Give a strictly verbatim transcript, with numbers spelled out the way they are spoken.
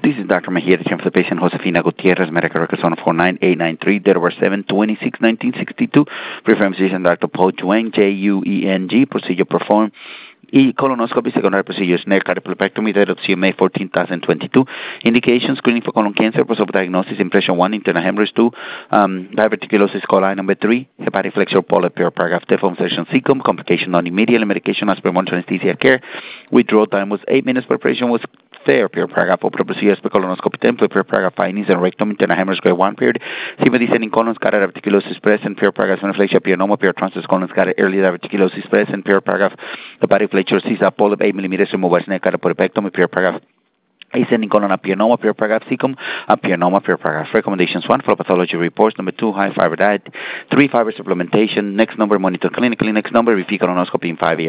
This is Doctor Mejia, the chair for the patient, Josefina Gutierrez, medical records on four nine eight nine three, date of birth seven twenty-six nineteen sixty-two. Preferred physician, Doctor Paul Jueng, J U E N G. Procedure performed. E. Colonoscopy, secondary procedures, neck cardiopulmonectomy, date of C M A fourteen thousand twenty-two. Indication, screening for colon cancer, possible diagnosis, impression one, internal hemorrhage two, um, diverticulosis coli number three, hepatic flexure polyp, paragraph, deform session cecum, complication non-immediate, medication as per monitor anesthesia care. Withdrawal time was eight minutes. Preparation was fair, period, paragraph, open procedures per colonoscopy template, period, paragraph, findings and rectum, internal hemorrhage grade one, period. Sima descending colon, scatter diverticulosis present, period, paragraph, venoflexia, pyonoma, period, transverse colon, scatter early diverticulosis present, period, paragraph, hepatic flexure Caesar polyp, eight millimeters, removal, neck cardiopulmonectomy, period, paragraph, ascending colon, pyonoma, period, paragraph, cecum, pyonoma, period, paragraph. Recommendations: one, for pathology reports. Number two, high fiber diet. Three, fiber supplementation. Next number, monitor clinically. Next number, repeat colonoscopy in five years.